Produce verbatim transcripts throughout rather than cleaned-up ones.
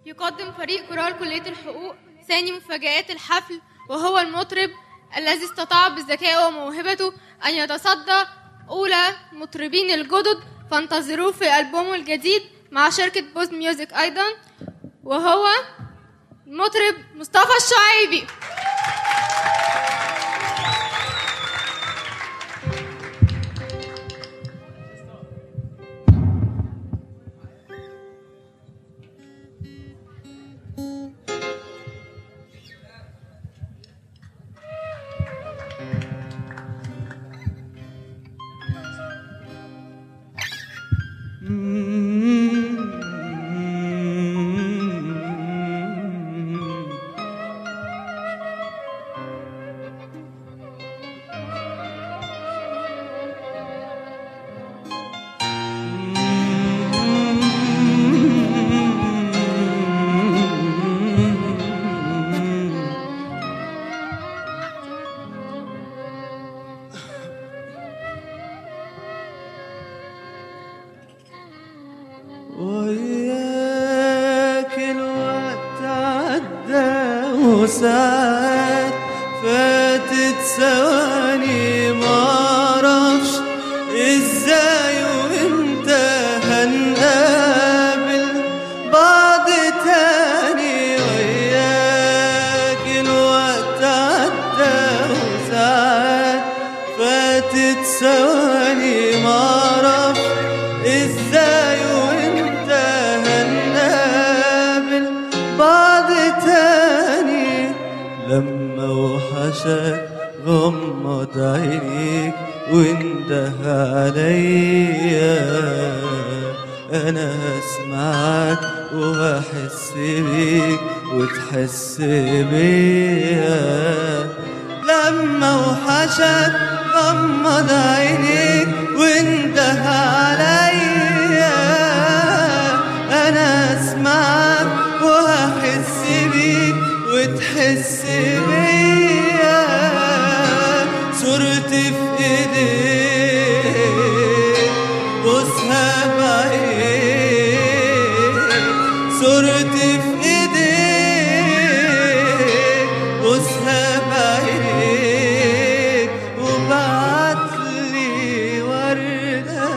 يقدم فريق كورال كلية الحقوق ثاني مفاجآت الحفل، وهو المطرب الذي استطاع بذكائه وموهبته أن يتصدى أولى المطربين الجدد، فانتظروه في ألبومه الجديد مع شركة بوز ميوزك أيضا، وهو المطرب مصطفى الشعيبي. وياك الوقت عدى وساعات فاتت ثواني، معرفش ازاي وانت هنقابل بعض تاني. وياك الوقت عدى وساعات فاتت ثواني، معرفش ازاي وانت هنقابل بعض تاني. لما وحشك غمض عينيك وانده عليا، انا هسمعك وهحس بيك وتحس بيا. لما وحشك غمض عينيك وانده عليا، انا اسمعك وهحس بيك وتحس بيا. صورتي في ايديك بوسها بعينيك، صورتي في ايديك بوسها بعينيك، وبعتلي وردة.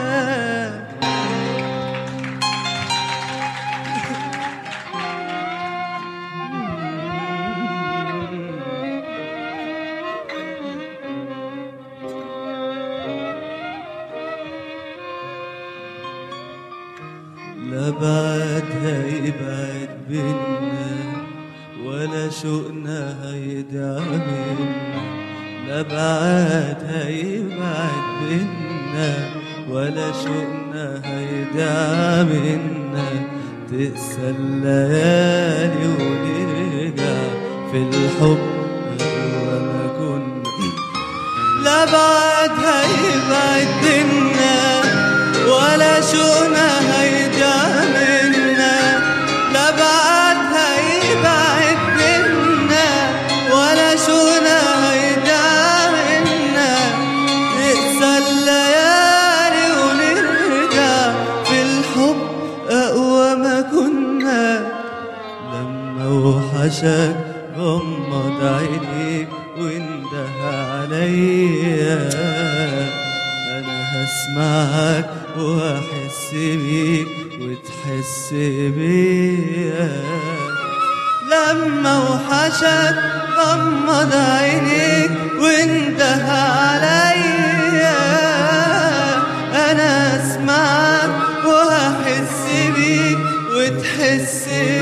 لا بعد هيبعد بينا ولا شوقنا هيدعمنا، لا بعد هيبعد بينا ولا شوقنا هيدعمنا. تقسى الليالي ونرجع في الحب وما كنا. لا بعد هيبعد بينا ولا شوقنا هيدعمنا، لا بعد هيبعد بينا ولا شوقنا هيدعمنا. نقسى الليالي ونرجع في الحب أقوى ما كنا. لما وحشك غمض عينيك وانده عليا، أنا هسمعك وأحس بيك وتحس بيا. لما وحشك غمض عينيك وانده عليا، أنا أسمعك وأحس بيك وتحس